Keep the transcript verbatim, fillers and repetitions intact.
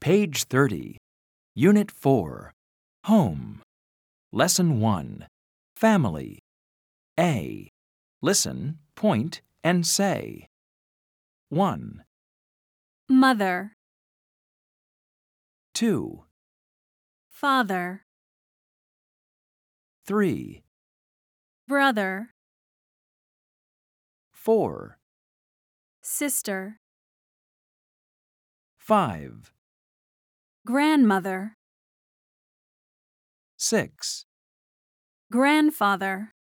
Page thirty. Unit four. Home. Lesson one. Family. A. Listen, point, and say. one, Mother, two, father, three, brother, four, sister, five, grandmother, six, grandfather.